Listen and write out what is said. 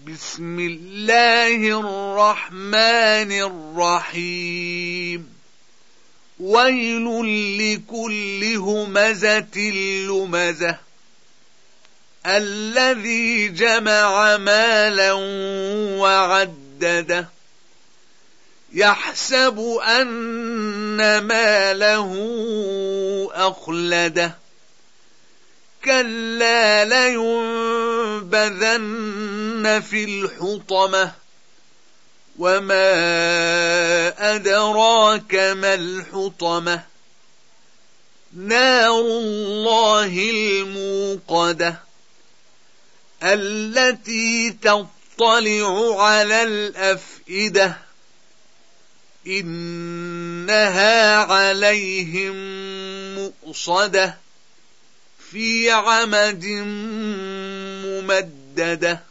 بسم الله الرحمن الرحيم ويل لكل همزة لمزة الذي جمع مالا وعدده يحسب أن ماله أخلده كلا لينبذن في الحطمة وما أدراك ما الحطمة نار الله الموقدة التي تطلع على الأفئدة إنها عليهم مؤصدة في عمد ممددة.